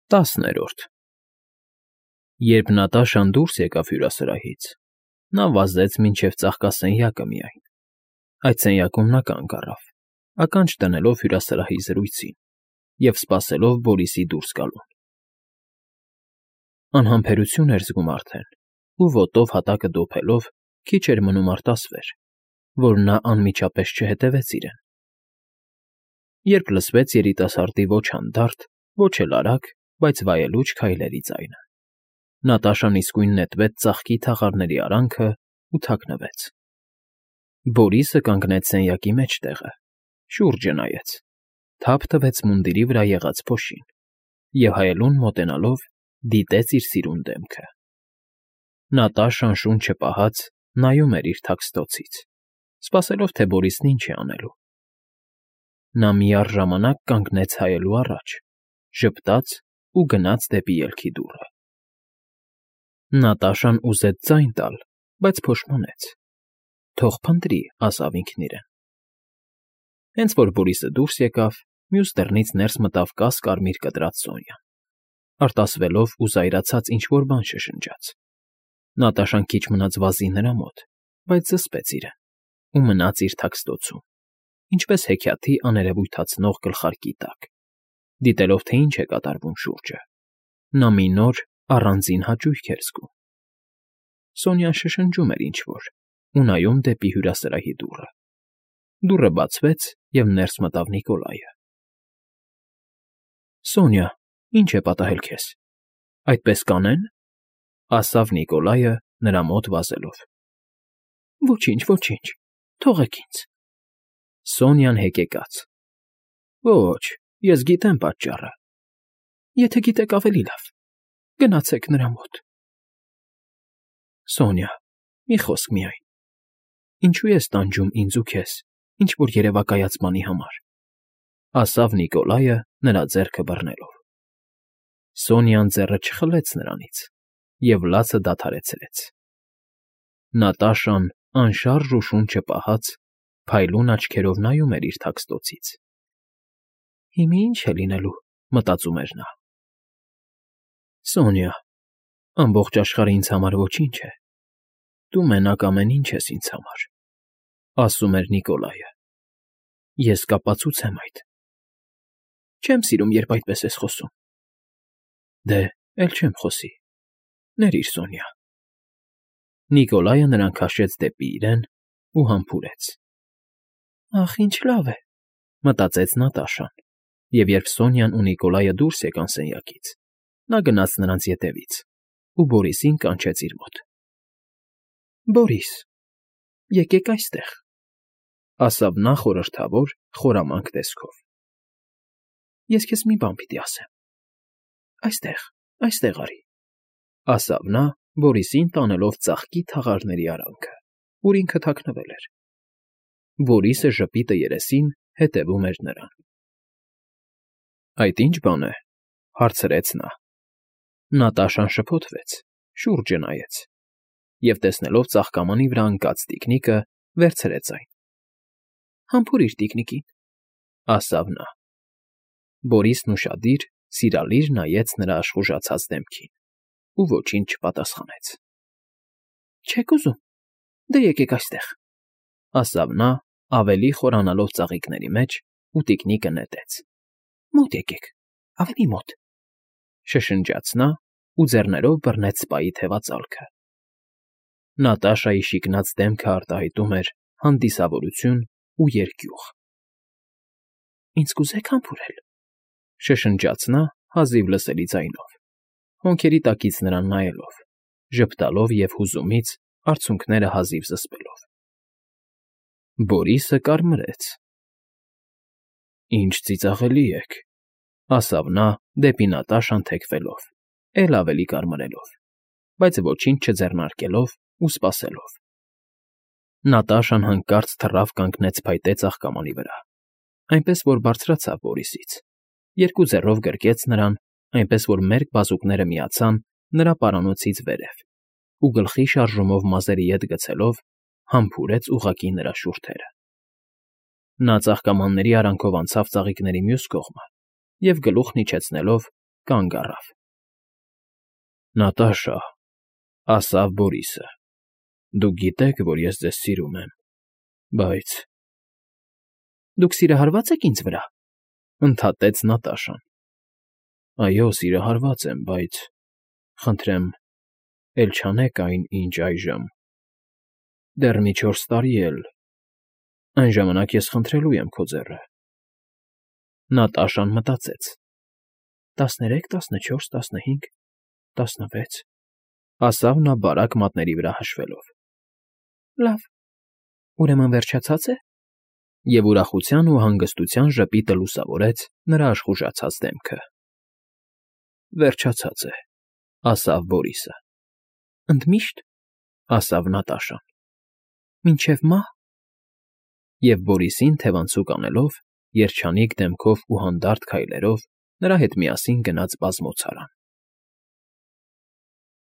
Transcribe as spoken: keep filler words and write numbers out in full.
Տասներորդ Երբ Նատաշան դուրս եկավ հյուրասրահից, նա վազեց մինչև ծաղկասենյակը միայն. այդ սենյակում նա կանգ առավ, ականջ դնելով հյուրասրահի զրույցին և սպասելով Բորիսի դուրս գալուն. անհամբերություն էր զգում արդեն ու ոտով հատակը դոփելով քիչ էր մնում արտասվեր, որ նա անմիջապես չհետևեց իրեն. երբ լսվեց երիտասարդի ոչ հանդարտ, ոչ էլ արագ, բայց վայելուչ քայլերի ձայնը, Նատաշան իսկույն նետվեց ծաղկի թաղարների արանքն ու թաքնվեց. Բորիսը կանգնեց սենյակի մեջտեղը, շուրջը նայեց, թափ տվեց մունդիրի վրա եղած փոշին և հայելուն մոտենալով դիտեց իր սիրուն դեմքը. Նատաշան շունչը պահած նայում էր իր թաքստոցից, սպասելով, թե Բորիսն ինչ է անելու. նա միառժամանակ կանգնեց հայելու առաջ, ժպտաց ու գնաց դեպի ելքի դուռը. Նատաշան ուզեց ձայն տալ, բայց փոշմանեց. թող փնտրի, ասավ ինքն իրեն. հենց որ Բորիսը դուրս եկավ, մյուս դռնից ներս մտավ կաս֊կարմիր կտրած Սոնյան, արտասվելով ու զայրացած ինչ֊որ բան շշնջաց. Նատաշան քիչ մնաց վազի նրա մոտ, բայց զսպեց իրեն ու մնաց իր թաքստոցում, ինչպես հեքիաթի աներևույթացնող գլխարկի տակ, դիտելով, թե ինչ է կատարվում շուրջը. նա մի նոր, առանձին հաճույք էր զգում. Սոնյան շշնջում էր ինչ֊որ ու նայում դեպի հյուրասրահի դուռը. դուռը բացվեց, և ներս մտավ Նիկոլայը. Սոնյա, ի՞նչ է պատահել քեզ, այդպես կանե՞ն, ասավ Նիկոլայը նրա մոտ վազելով. Ոչինչ, ոչինչ, թողեք ինձ, Սոնյան հեկեկաց. Ոչ, ես գիտեմ պատճառը, եթե գիտեք ավելի լավ, գնացեք նրա մոտ. Սոնյա, մի խոսք միայն, ինչու ես տանջում ինձ ու քեզ, ինչ-որ երևակայած բանի համար, ասավ Նիկոլայը նրա ձեռքը բռնելով. Սոնյան ձեռը չխլեց նրանից և լացը դադարեցրեց. Նատաշան անշարժ ու շունչը պահած, փայլուն աչքերով նայում էր իր թաքստոցից. հիմա ի՞նչ է լինելու, մտածում էր նա. Սոնյա, ամբողջ աշխարհը ինձ համար ոչինչ է, դու մենակ ամեն ինչ ես ինձ համար, ասում էր Նիկոլայը, ես կապացուց եմ այդ, չեմ սիրում, երբ այդպես ես խոսում, դե, էլ չեմ խոսի, ներիր Սոնյա. Նիկոլայը նրան քաշեց դեպի իրեն ու համբուրեց. Ախ, ինչ լավ է, մտածեց Նատաշան, և երբ Սոնյան ու Նիկոլայը դուրս եկան սենյակից, նա գնաց նրանց ետևից ու Բորիսին կանչեց իր մոտ. Բորիս, եկեք այստեղ, ասավ նա խորհրդավոր, խորամանկ տեսքով. Ես քեզ մի բան պիտի ասեմ, այստեղ, այստեղ արի, ասավ նա Բորիսին տանելով ծաղկի թաղարների արանքը, ուր ինքը թաքնվել էր. Բորիսը ժպիտը երեսին հետևում էր նրան. Այդ ի՞նչ բան է, հարցրեց նա. Նատաշան շփոթվեց, շուրջը նայեց և տեսնելով ծաղկամանի վրա ընկած տիկնիկը, վերցրեց այն. Համբուրիր տիկնիկին, ասավ նա. Բորիսն ուշադիր, սիրալիր նայեց նրա աշխուժացած դեմքին ու ոչինչ չպատասխանեց. Չեք ուզում, դե եկեք այստեղ, ասավ նա, ավելի խորանալով ծաղիկների մեջ ու տիկնիկը նետեց. Մոտ եկեք, ավելի մոտ, շշնջաց նա ու ձեռներով բռնեց սպայի թևածալքը. Նատաշայի շիկնած դեմքը արտահայտում էր հանդիսավորություն ու երկյուղ. Ինձ կուզեք համբուրել, շշնջաց նա հազիվ լսելի ձայնով, հոնքերի տակից նրան նայելով, ժպտալով և հուզումից արցունքները հազիվ զսպելով. Բորիսը կարմրեց. Ինչ ծիծաղելի եք, ասավ նա դեպի Նատաշան թեքվելով, էլ ավելի կարմրելով, բայց ոչինչ չձեռնարկելով ու սպասելով. Նատաշան հանկարծ թռավ կանգնեց փայտե ծաղկամանի վրա, այնպես որ բարձրացավ Բորիսից, երկու ձեռով գրկեց նրան, այնպես որ մերկ բազուկները միացան նրա պարանոցից վերև ու գլխի շարժումով մազերի ետ գցելով համբուրեց ուղղակի նրա շուրթերը. Նա ծաղկամանների արանքով անցավ ծաղիկների մյուս կողմը և գլուխն իջեցնելով կանգ առավ։ Նատաշա, ասավ Բորիսը, դուք գիտեք, որ ես ձեզ սիրում եմ, բայց… Դուք սիրահարվա՞ծ եք ինձ վրա,֊ ընդհատեց Նատաշան։ Այո, սիրահարված եմ, բայց… Խնդրեմ, էլ չանեք այն, ինչ այժմ… Դեռ մի չորս տարի էլ… Այն ժամանակ ես խնդրելու եմ քո ձեռքը… Նատաշան մտածեց. «Տասներեք, տասնչորս, տասնհինգ, տասնվեց…»… ասավ նա բարակ մատների վրա հաշվելով։ Լավ, ուրեմն վերջացա՞ծ է։ Եվ ուրախության ու հանգստության ժպիտը լուսավորեց նրա աշխուժացած դեմքը։ Վերջացած է, ասավ Բորիսը։ Ընդմիշտ, ասավ Նատաշան։ Մինչև մահ… Եվ Բորիսին թևանցուկ անելով, երջանիկ դեմքով ու հանդարտ քայլերով նրա հետ միասին գնաց բազմոցարան։